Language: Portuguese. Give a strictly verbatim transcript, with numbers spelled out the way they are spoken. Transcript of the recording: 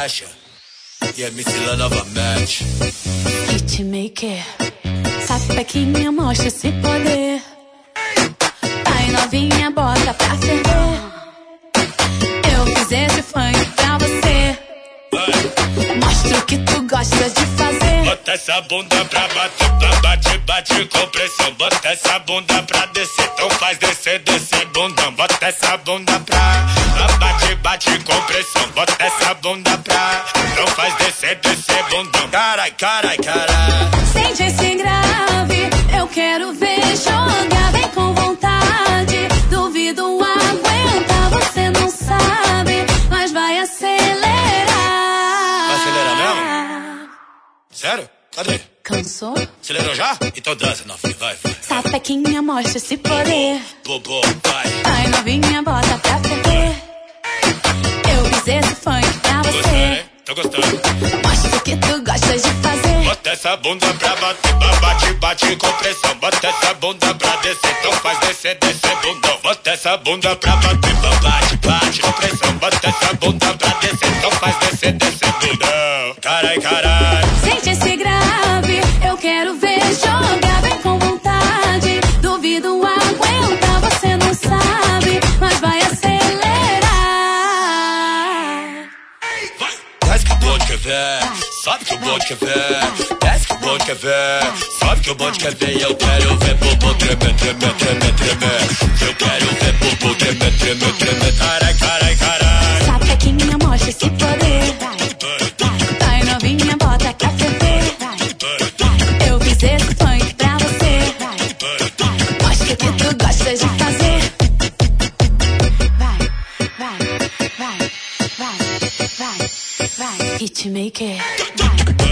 fecha e a Micila novamente. Hitmaker, sapequinha, mostra esse poder. Vai novinha, bota pra ferver. Eu fiz esse funk pra você. Mostra o que tu gosta de fazer. Bota essa bunda pra bater, pra bate, bate com pressão. Bota essa bunda pra descer, então faz descer, descer bundão. Bota essa bunda pra, pra bate, bate com pressão. Bota essa bunda pra, então faz descer, descer bundão. Carai, carai, carai. Sente esse grave, eu quero ver jogar. Vem com vontade, duvido aguentar. Você não sabe, mas vai acelerar. Vai acelerar mesmo? Sério? Cadê? Cansou? Acelerou já? Então dança, novinha, vai, vai. Sapequinha, mostra esse poder. Bobo, vai. Vai novinha, bota pra ferver. Eu fiz esse funk pra Gostando, você. hein? Tô gostando. Mostra o que tu gosta de fazer. Bota essa bunda pra bater, pra bate, bate com pressão. Bota essa bunda pra descer, então faz descer, descer bundão. Bota essa bunda pra bater, pra bate, bate com pressão. Bota essa bunda pra descer, então faz descer, descer bundão. Carai, carai. Sente esse grave, eu quero ver jogar. Vem com vontade, duvido aguentar. Você não sabe, mas vai acelerar. Desce que o bonde quer ver, sobe que o bonde quer ver. Desce que o bonde quer ver, sobe que o bonde quer ver. E eu quero ver bobo tremer, tremer, tremer, tremer. Eu quero ver bobo tremer, tremer, tremer. Carai, carai, carai. Sapequinha, mostra esse poder. Vai novinha, bota pra ferver. Eu fiz esse funk pra você. Mostra o que tu gosta de fazer. Vai, vai, vai, vai, vai, vai. Hitmaker.